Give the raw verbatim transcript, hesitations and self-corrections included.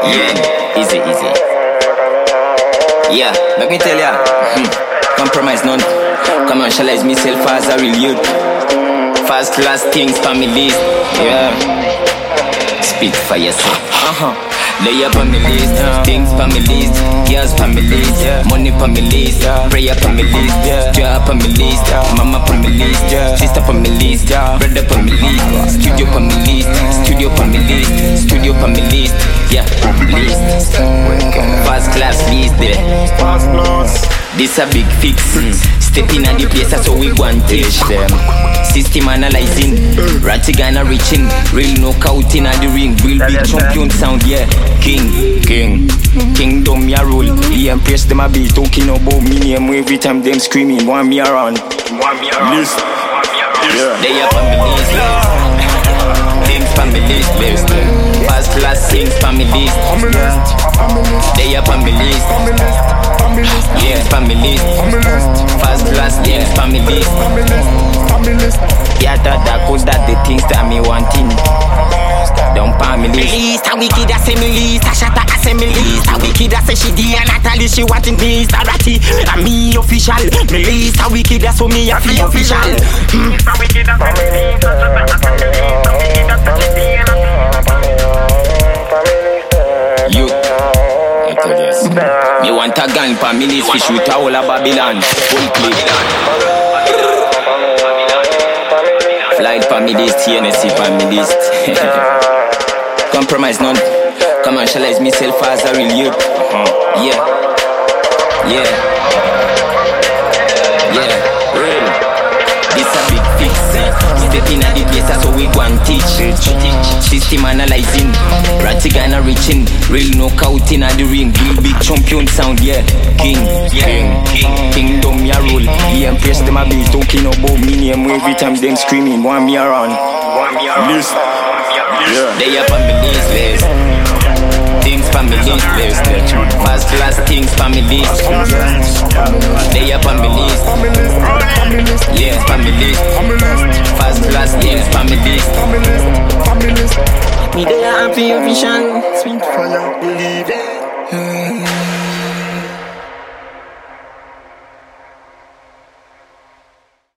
Yeah, easy, easy. Yeah, let me tell ya. Hmm. Compromise none. Commercialize myself as a real youth. First class things for me list. Yeah. Spit for yourself. Uh-huh. Lay up on me list, things for me list, girls for me list, money for me list, prayer for me list, job for me list, mama for me list, sister for me list, brother for me list, studio for me list, studio for me list, studio for me list, yeah, list, first class list there. This a big fix. Step in at the place, that's how we want teach them. System analyzing, Ratigana reaching, real knockout in the ring, real big champion sound, yeah. King, king, kingdom ya rule. The empress them a be talking about me name every time them screaming, want me around. Want me around. List. Yeah. They are families, list. Things families, list. First class things families. They are families. Yeah, families. First class things families. Yeah, that that cause that the things that me wanting. Don't palm me list. A wicked as a me list, a shot as a me list. A wicked as a she D and Natalie she wanting me. A ratty, a me official. Me list a wicked as so me a fee official. A wicked as a me list, a shot as a me list. A wicked as a she D and Natalie. You, I told you. Me want a gun for me list, fish with a whole of Babylon. Full clip. Flight for me list, T N S C for me list. Compromise none. Commercialize myself as a real youth. Uh-huh. Yeah. Yeah. Yeah. Real. This a big fix. Step in at the place, that's how we want teach. System analyzing. Ratigana reaching. Real knockout in the ring. Real big champion sound, yeah. King. King. King. Kingdom ya rule. The empress them a be talking about me name every time them screaming, want me around. Want me around. List. Yeah. They are families list. Things families list. First class things families. They are families. Yeah, families. First class things families. Me they are happy official. Sweet fire, believe it.